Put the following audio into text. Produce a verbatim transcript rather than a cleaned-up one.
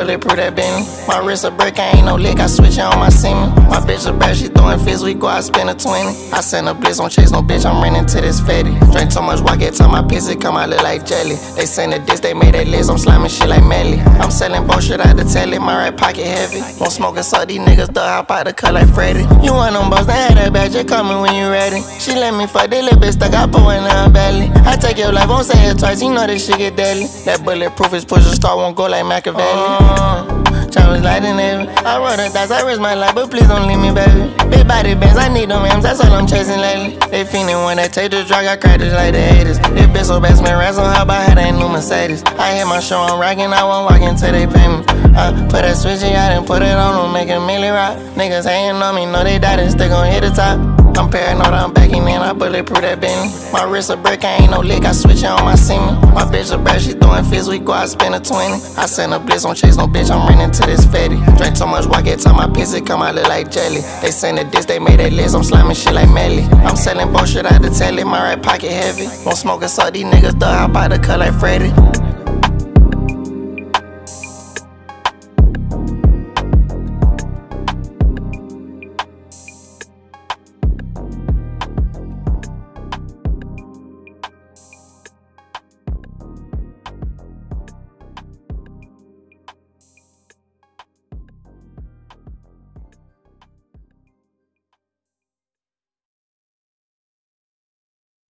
bulletproof that Bentley. My wrist a brick, I ain't no lick, I switch it on my semen. My bitch a bad, she throwing fists, we go out spend a twenty. I send a blitz, don't chase no bitch, I'm running to this fatty. Drink too much walk, get to my piss, it come out look like jelly. They send a diss, they made that list, I'm slamming shit like Melly. I'm selling bullshit out the telly, my right pocket heavy. Won't smoke and suck, these niggas duck hop out the cut like Freddy. You want them boss, they had that bad, just call me when you ready. She let me fuck, this little bitch stuck, I put in her belly. I take your life, won't say it twice, you know this shit get deadly. That bulletproof is push a star, won't go like Machiavelli. Uh, Travis light in heaven. I roll the dice, I risk my life, but please don't leave me, baby. Big body bands, I need them M's, that's all I'm chasing lately. They fiendin' when they take the drug, I crack just like the haters. This bitch so bad, man, ransom, how about her, that new Mercedes. I hit my show, I'm rockin', I won't walk until they pay me. Uh, put that switch out and put it on, don't make a milli rock. Niggas hatin' on me, know they died and still gon' hit the top. I'm paranoid, I'm backing in, I bulletproof that Bentley. My wrist a brick, I ain't no lick, I switch it on my semen. My bitch a bad, she throwing fists, we go out spend a twenty. I send a blitz, don't chase no bitch, I'm running to this fatty. Drink too much walk, get to my piss, it come out look like jelly. They send a diss, they made that list, I'm slamming shit like Melly. I'm selling bullshit out the telly, my right pocket heavy. Won't smoke and suck, these niggas duck hop out the cut like Freddy.